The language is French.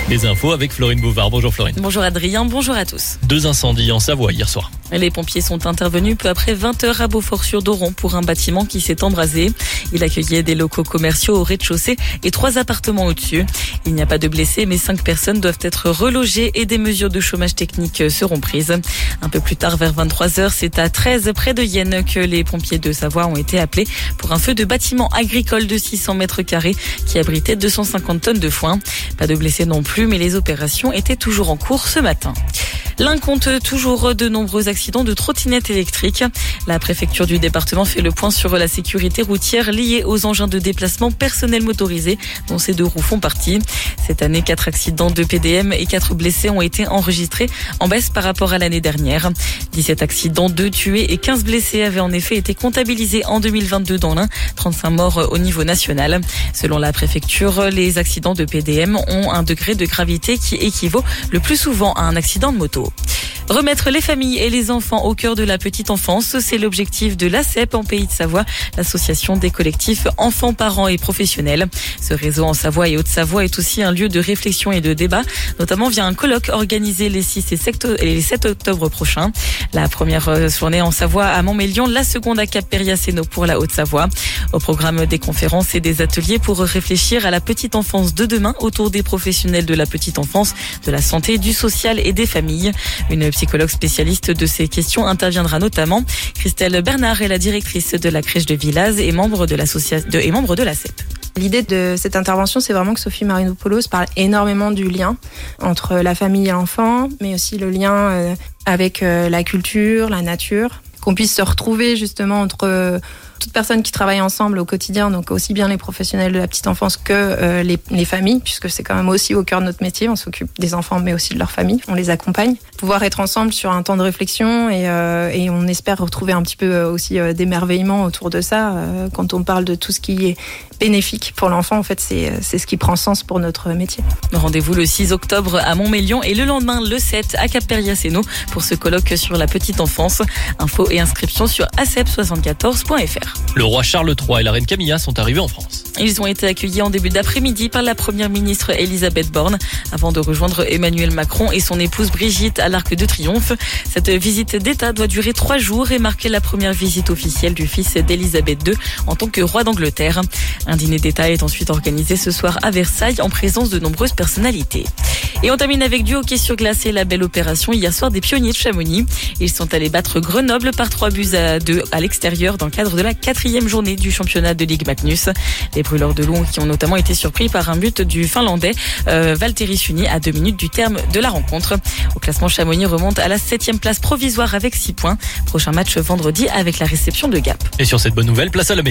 Les infos avec Florine Bouvard. Bonjour Florine. Bonjour Adrien, bonjour à tous. 2 incendies en Savoie hier soir. Les pompiers sont intervenus peu après 20h à Beaufort-sur-Doron pour un bâtiment qui s'est embrasé. Il accueillait des locaux commerciaux au rez-de-chaussée et 3 appartements au-dessus. Il n'y a pas de blessés, mais 5 personnes doivent être relogées et des mesures de chômage technique seront prises. Un peu plus tard, vers 23h, c'est à 13 près de Yenne que les pompiers de Savoie ont été appelés pour un feu de bâtiment agricole de 600 mètres carrés qui abritait 250 tonnes de foin. Pas de blessés non plus, mais les opérations étaient toujours en cours ce matin. L'Ain compte toujours de nombreux accidents de trottinettes électriques. La préfecture du département fait le point sur la sécurité routière liée aux engins de déplacement personnels motorisés, dont ces 2 roues font partie. Cette année, 4 accidents de PDM et 4 blessés ont été enregistrés, en baisse par rapport à l'année dernière. 17 accidents, 2 tués et 15 blessés avaient en effet été comptabilisés en 2022 dans l'Ain, 35 morts au niveau national. Selon la préfecture, les accidents de PDM ont un degré de gravité qui équivaut le plus souvent à un accident de moto. Remettre les familles et les enfants au cœur de la petite enfance, c'est l'objectif de l'ACEP en Pays de Savoie, l'association des collectifs enfants, parents et professionnels. Ce réseau en Savoie et Haute-Savoie est aussi un lieu de réflexion et de débat, notamment via un colloque organisé les 6 et 7 octobre prochains. La première journée en Savoie à Montmélian, la seconde à Cap-Périaceno pour la Haute-Savoie. Au programme des conférences et des ateliers pour réfléchir à la petite enfance de demain autour des professionnels de la petite enfance, de la santé, du social et des familles. Une psychologue spécialiste de ces questions interviendra notamment. Christelle Bernard est la directrice de la crèche de Villaz et membre de l'ACEP. L'idée de cette intervention, c'est vraiment que Sophie Marinopoulos parle énormément du lien entre la famille et l'enfant, mais aussi le lien avec la culture, la nature, qu'on puisse se retrouver justement entre toutes personnes qui travaillent ensemble au quotidien, donc aussi bien les professionnels de la petite enfance que les familles, puisque c'est quand même aussi au cœur de notre métier, on s'occupe des enfants mais aussi de leur famille, on les accompagne. Pouvoir être ensemble sur un temps de réflexion et on espère retrouver un petit peu aussi d'émerveillement autour de ça. Quand on parle de tout ce qui est bénéfique pour l'enfant, en fait, c'est ce qui prend sens pour notre métier. Rendez-vous le 6 octobre à Montmélian et le lendemain, le 7 à Cap-Périaceno pour ce colloque sur la petite enfance. Infos et inscriptions sur acep74.fr. Le roi Charles III et la reine Camilla sont arrivés en France. Ils ont été accueillis en début d'après-midi par la première ministre Elisabeth Borne avant de rejoindre Emmanuel Macron et son épouse Brigitte à l'Arc de Triomphe. Cette visite d'État doit durer 3 jours et marquer la première visite officielle du fils d'Elisabeth II en tant que roi d'Angleterre. Un dîner d'État est ensuite organisé ce soir à Versailles en présence de nombreuses personnalités. Et on termine avec du hockey sur glace et la belle opération hier soir des pionniers de Chamonix. Ils sont allés battre Grenoble par 3-2 à l'extérieur dans le cadre de la 4e journée du championnat de Ligue Magnus. Les brûleurs de loup qui ont notamment été surpris par un but du Finlandais Valtteri Suni à 2 minutes du terme de la rencontre. Au classement, Chamonix remonte à la 7e place provisoire avec 6 points. Prochain match vendredi avec la réception de Gap. Et sur cette bonne nouvelle, place à la